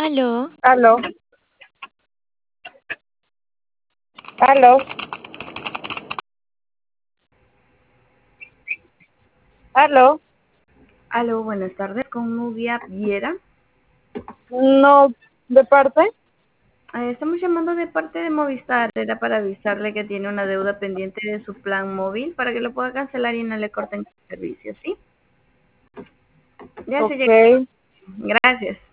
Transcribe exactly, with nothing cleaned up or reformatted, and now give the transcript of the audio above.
Aló, Aló, aló, aló. Aló, buenas tardes, con Nubia Viera. No, ¿de parte? Eh, estamos llamando de parte de Movistar. Era para avisarle que tiene una deuda pendiente de su plan móvil para que lo pueda cancelar y no le corten el servicio, ¿sí? Ya se Ok. llega. Gracias.